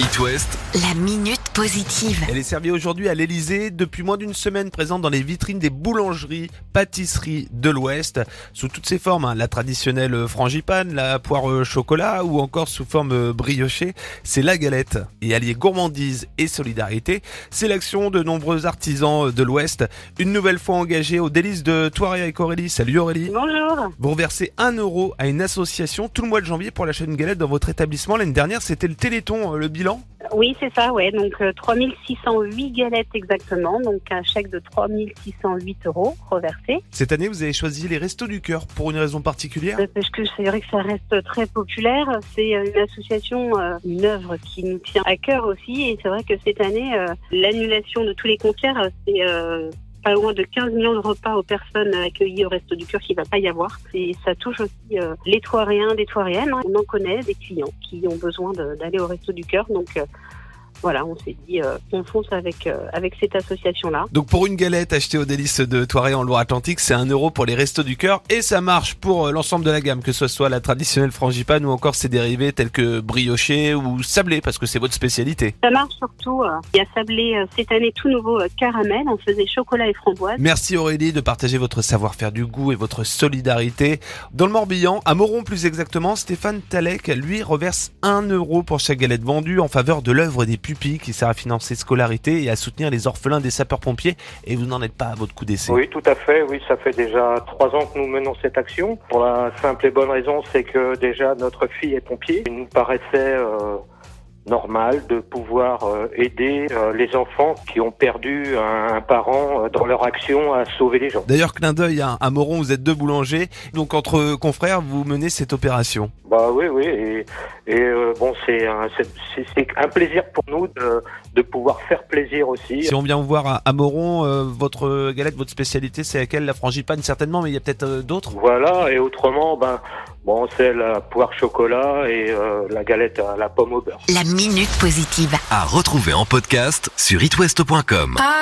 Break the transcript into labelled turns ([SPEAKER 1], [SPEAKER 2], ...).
[SPEAKER 1] It West,
[SPEAKER 2] La minute positive.
[SPEAKER 3] Elle est servie aujourd'hui à l'Elysée, depuis moins d'une semaine présente dans les vitrines des boulangeries, pâtisseries de l'Ouest, sous toutes ses formes, la traditionnelle frangipane, la poire au chocolat ou encore sous forme briochée, c'est la galette. Et allier gourmandise et solidarité, c'est l'action de nombreux artisans de l'Ouest, une nouvelle fois engagés aux délices de Thoiry avec Aurélie. Salut Aurélie.
[SPEAKER 4] Bonjour.
[SPEAKER 3] Vous reversez 1 euro à une association tout le mois de janvier pour l'achat d'une galette dans votre établissement. L'année dernière, c'était le Téléthon, le bilan.
[SPEAKER 4] Oui, c'est ça, ouais. Donc 3608 galettes exactement. Donc un chèque de 3608 € reversé.
[SPEAKER 3] Cette année, vous avez choisi les Restos du Cœur pour une raison particulière?
[SPEAKER 4] Parce que c'est vrai que ça reste très populaire. C'est une association, une œuvre qui nous tient à cœur aussi. Et c'est vrai que cette année, l'annulation de tous les concerts, c'est pas loin de 15 millions de repas aux personnes accueillies au Resto du Cœur qu'il va pas y avoir. Et ça touche aussi les Thoiriens, des Thoiriennes. On en connaît des clients qui ont besoin d'aller au Resto du Cœur. Donc voilà, on s'est dit qu'on fonce avec cette association-là.
[SPEAKER 3] Donc pour une galette achetée aux délices de Thoiry en Loire-Atlantique, c'est 1 euro pour les Restos du Cœur et ça marche pour l'ensemble de la gamme, que ce soit la traditionnelle frangipane ou encore ses dérivés tels que brioché ou sablé, parce que c'est votre spécialité.
[SPEAKER 4] Ça marche surtout. Il y a sablé cette année tout nouveau caramel. On faisait chocolat et framboise.
[SPEAKER 3] Merci Aurélie de partager votre savoir-faire du goût et votre solidarité. Dans le Morbihan, à Moron plus exactement, Stéphane Talek, lui, reverse 1 euro pour chaque galette vendue en faveur de l'œuvre des pupilles qui sert à financer scolarité et à soutenir les orphelins des sapeurs-pompiers. Et vous n'en êtes pas à votre coup d'essai.
[SPEAKER 5] Oui, tout à fait. Oui, ça fait déjà 3 ans que nous menons cette action. Pour la simple et bonne raison, c'est que déjà notre fille est pompier. Il nous paraissait normal de pouvoir aider les enfants qui ont perdu un parent dans leur action à sauver les gens.
[SPEAKER 3] D'ailleurs, clin d'œil à Moron, vous êtes 2 boulangers. Donc entre confrères, vous menez cette opération.
[SPEAKER 5] Bah oui, bon, c'est un plaisir pour nous de pouvoir faire plaisir aussi.
[SPEAKER 3] Si on vient vous voir à Moron, votre galette, votre spécialité, c'est laquelle? La frangipane certainement, mais il y a peut-être d'autres.
[SPEAKER 5] Voilà, et autrement, bon, c'est la poire chocolat et la galette à la pomme au beurre.
[SPEAKER 2] La minute positive.
[SPEAKER 1] à retrouver en podcast sur itwest.com.